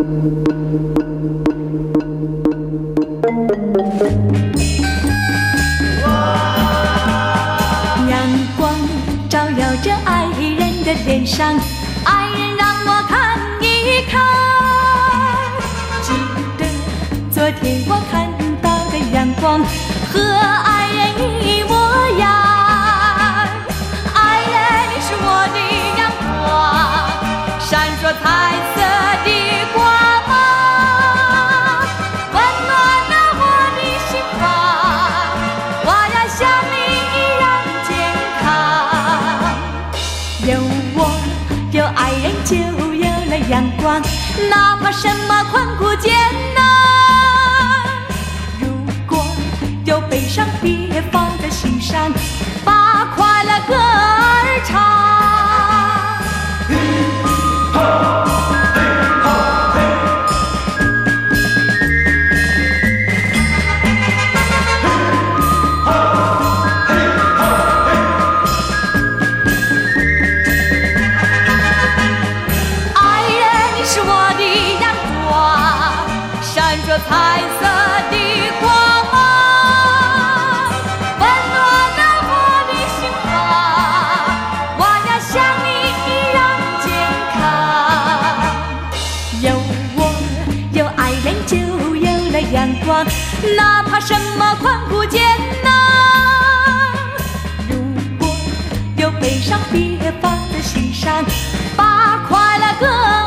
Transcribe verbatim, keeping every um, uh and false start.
阳光照耀着爱人的脸上，爱人让我看一看。记得昨天我看到的阳光和爱人一模样。爱人，你是我的阳光，闪烁彩色的光芒，温暖了我的心房。我要像你一样健康。有我，有爱人，就有了阳光，哪怕什么困苦艰难。如果有悲伤，别放在心上，把快乐歌儿唱。爱人，你是我的阳光，闪烁彩色的光芒，温暖了我的心房。我要像你一样健康。有我，有爱人，就有了阳光，哪怕什么困苦艰难。如果有悲伤，别放在心上，把快乐歌